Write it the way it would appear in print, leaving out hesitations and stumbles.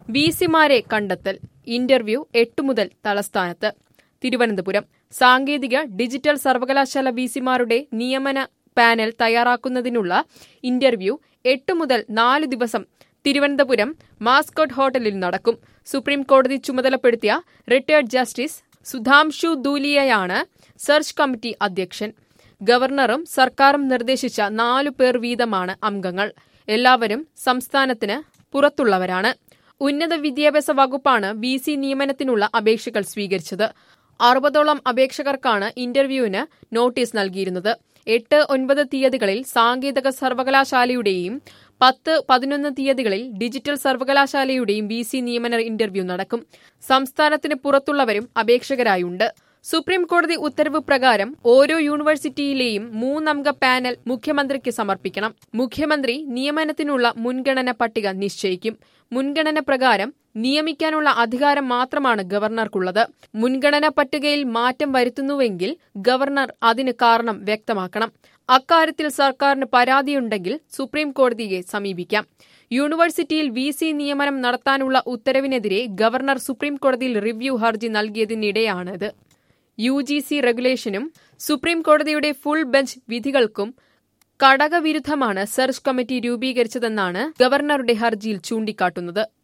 വിസിമാരെ കണ്ടെത്തൽ. ഇന്റർവ്യൂ 8 മുതൽ തലസ്ഥാനത്ത്. തിരുവനന്തപുരം. സാങ്കേതിക ഡിജിറ്റൽ സർവകലാശാല വിസിമാരുടെ നിയമന പാനൽ തയ്യാറാക്കുന്നതിനുള്ള ഇന്റർവ്യൂ 8 മുതൽ 4 ദിവസം തിരുവനന്തപുരം മാസ്കോട്ട് ഹോട്ടലിൽ നടക്കും. സുപ്രീം കോടതി ചുമതലപ്പെടുത്തിയ റിട്ടയർഡ് ജസ്റ്റിസ് സുധാംശു ധൂലിയയാണ് സെർച്ച് കമ്മിറ്റി അധ്യക്ഷൻ. ഗവർണറും സർക്കാരും നിർദ്ദേശിച്ച 4 പേർ വീതമാണ് അംഗങ്ങൾ. എല്ലാവരും സംസ്ഥാനത്തിന് പുറത്തുള്ളവരാണ്. ഉന്നത വിദ്യാഭ്യാസ വകുപ്പാണ് വിസി നിയമനത്തിനുള്ള അപേക്ഷകൾ സ്വീകരിച്ചത്. 60ഓളം അപേക്ഷകർക്കാണ് ഇന്റർവ്യൂവിന് നോട്ടീസ് നൽകിയിരുന്നത്. 8, 9 തീയതികളിൽ സാങ്കേതിക സർവകലാശാലയുടെയും 10, 11 തീയതികളിൽ ഡിജിറ്റൽ സർവകലാശാലയുടെയും വിസി നിയമന ഇന്റർവ്യൂ നടക്കും. സംസ്ഥാനത്തിന് പുറത്തുള്ളവരും അപേക്ഷകരായുണ്ട്. സുപ്രീം കോടതി ഉത്തരവ് പ്രകാരം ഓരോ യൂണിവേഴ്സിറ്റിയിലെയും 3 അംഗ പാനൽ മുഖ്യമന്ത്രിക്ക് സമർപ്പിക്കണം. മുഖ്യമന്ത്രി നിയമനത്തിനുള്ള മുൻഗണന പട്ടിക നിശ്ചയിക്കും. മുൻഗണന പ്രകാരം നിയമിക്കാനുള്ള അധികാരം മാത്രമാണ് ഗവർണർക്കുള്ളത്. മുൻഗണന പട്ടികയിൽ മാറ്റം വരുത്തുന്നുവെങ്കിൽ ഗവർണർ അതിന് കാരണം വ്യക്തമാക്കണം. അക്കാര്യത്തിൽ സർക്കാരിന് പരാതിയുണ്ടെങ്കിൽ സുപ്രീം കോടതിയെ സമീപിക്കാം. യൂണിവേഴ്സിറ്റിയിൽ വിസി നിയമനം നടത്താനുള്ള ഉത്തരവിനെതിരെ ഗവർണർ സുപ്രീം കോടതിയിൽ റിവ്യൂ ഹർജി നൽകിയതിനിടെയാണിത്. UGC റെഗുലേഷനും സുപ്രീം കോടതിയുടെ ഫുൾ ബെഞ്ച് വിധികൾക്കും കടകവിരുദ്ധമാണ് സെർച്ച് കമ്മിറ്റി രൂപീകരിച്ചതെന്നാണ് ഗവർണറുടെ ഹർജിയിൽ ചൂണ്ടിക്കാട്ടുന്നത്.